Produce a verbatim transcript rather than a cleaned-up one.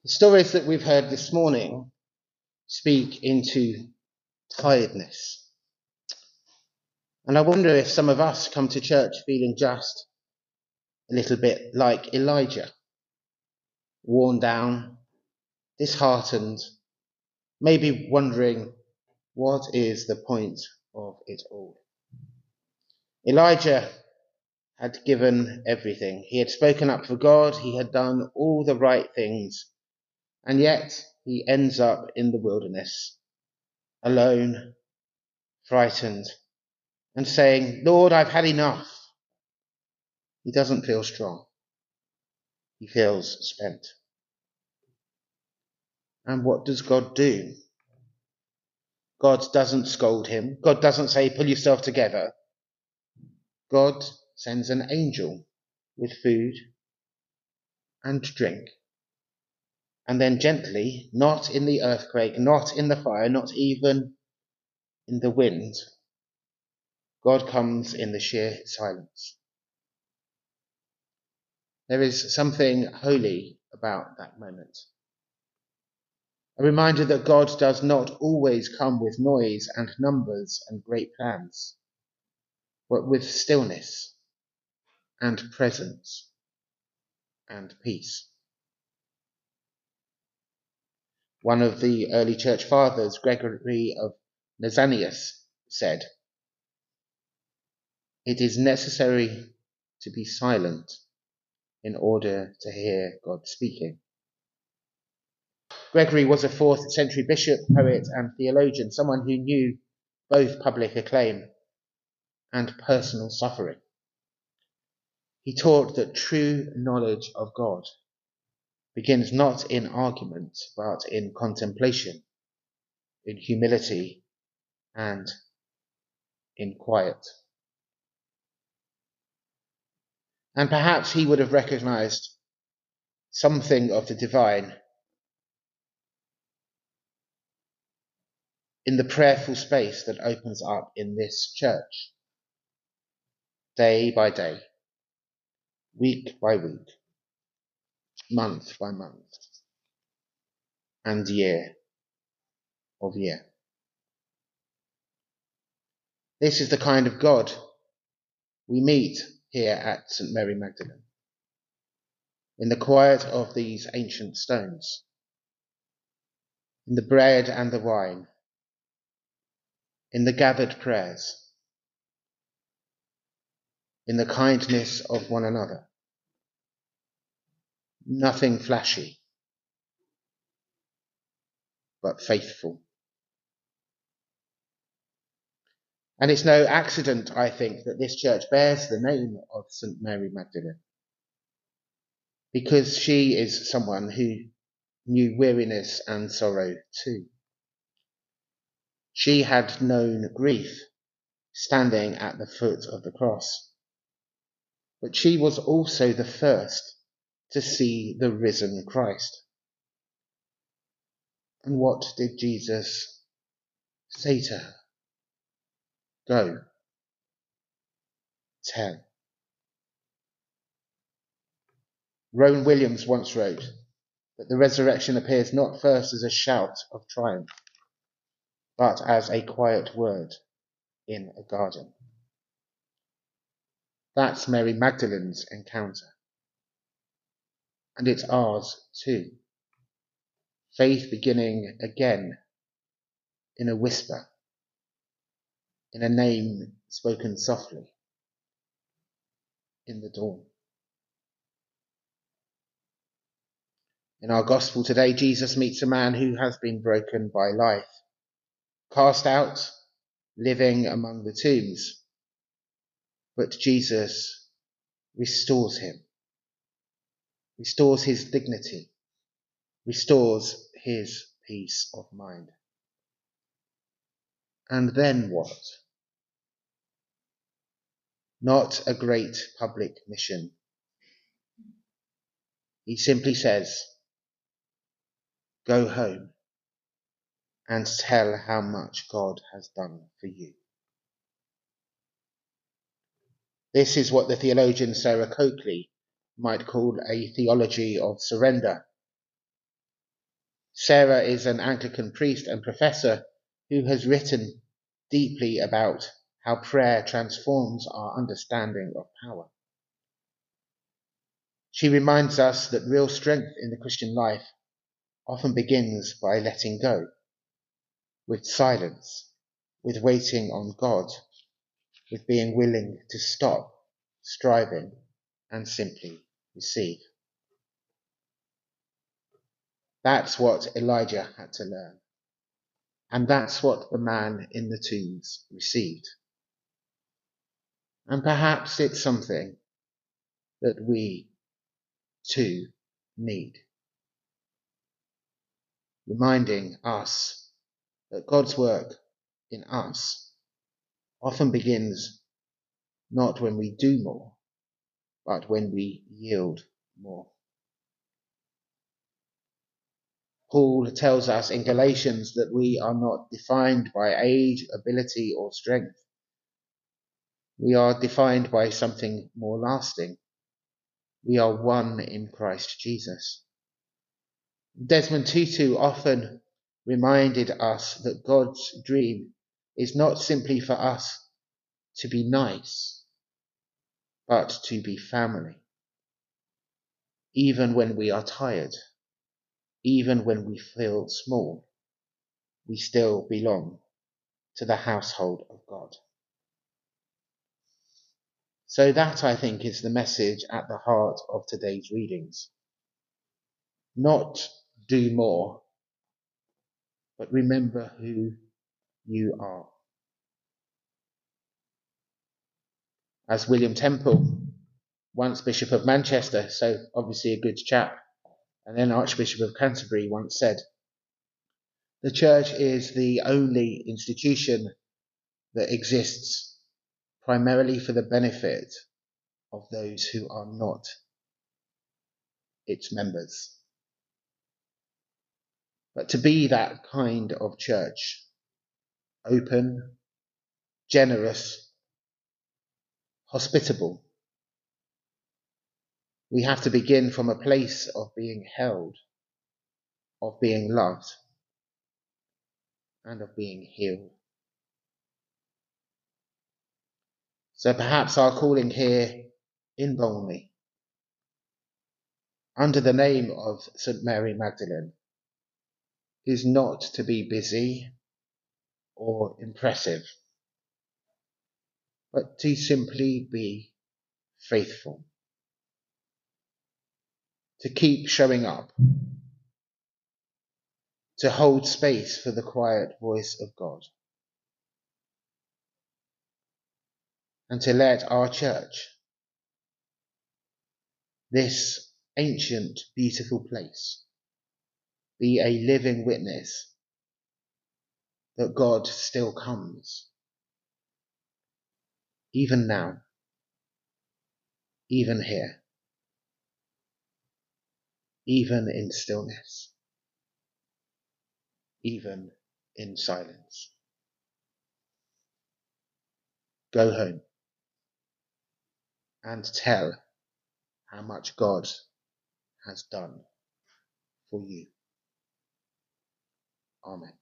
The stories that we've heard this morning speak into tiredness. And I wonder if some of us come to church feeling just a little bit like Elijah, worn down, disheartened, maybe wondering what is the point of it all. Elijah had given everything. He had spoken up for God. He had done all the right things. And yet he ends up in the wilderness, alone, frightened, and saying, Lord, I've had enough. He doesn't feel strong. He feels spent. And what does God do? God doesn't scold him. God doesn't say, pull yourself together. God sends an angel with food and drink. And then gently, not in the earthquake, not in the fire, not even in the wind, God comes in the sheer silence. There is something holy about that moment. A reminder that God does not always come with noise and numbers and great plans, but with stillness and presence and peace. One of the early church fathers, Gregory of Nazianzus, said, "It is necessary to be silent in order to hear God speaking." Gregory was a fourth century bishop, poet and theologian, someone who knew both public acclaim and personal suffering. He taught that true knowledge of God begins not in argument, but in contemplation, in humility, and in quiet. And perhaps he would have recognized something of the divine in the prayerful space that opens up in this church, day by day, week by week, month by month, and year of year. This is the kind of God we meet here at Saint Mary Magdalene, in the quiet of these ancient stones, in the bread and the wine, in the gathered prayers, in the kindness of one another. Nothing flashy, but faithful. And it's no accident, I think, that this church bears the name of Saint Mary Magdalene, because she is someone who knew weariness and sorrow too. She had known grief standing at the foot of the cross, but she was also the first to see the risen Christ. And what did Jesus say to her? Go, tell. Rowan Williams once wrote that the resurrection appears not first as a shout of triumph, but as a quiet word in a garden. That's Mary Magdalene's encounter. And it's ours too. Faith beginning again in a whisper, in a name spoken softly, in the dawn. In our gospel today, Jesus meets a man who has been broken by life, cast out, living among the tombs. But Jesus restores him, restores his dignity, restores his peace of mind. And then what? Not a great public mission. He simply says, go home and tell how much God has done for you. This is what the theologian Sarah Coakley might call a theology of surrender. Sarah is an Anglican priest and professor who has written deeply about how prayer transforms our understanding of power. She reminds us that real strength in the Christian life often begins by letting go, with silence, with waiting on God, with being willing to stop striving and simply receive. That's what Elijah had to learn. And that's what the man in the tombs received. And perhaps it's something that we too need. Reminding us that God's work in us often begins not when we do more, but when we yield more. Paul tells us in Galatians that we are not defined by age, ability, or strength. We are defined by something more lasting. We are one in Christ Jesus. Desmond Tutu often reminded us that God's dream is not simply for us to be nice, but to be family. Even when we are tired, even when we feel small, we still belong to the household of God. So that, I think, is the message at the heart of today's readings. Not do more, but remember who you are. As William Temple, once Bishop of Manchester, so obviously a good chap, and then Archbishop of Canterbury, once said, the church is the only institution that exists primarily for the benefit of those who are not its members. But to be that kind of church, open, generous, hospitable, we have to begin from a place of being held, of being loved, and of being healed. So perhaps our calling here in Bolney, under the name of Saint Mary Magdalene, is not to be busy or impressive, but to simply be faithful, to keep showing up, to hold space for the quiet voice of God, and to let our church, this ancient, beautiful place, be a living witness that God still comes, even now, even here, even in stillness, even in silence. Go home and tell how much God has done for you. Amen.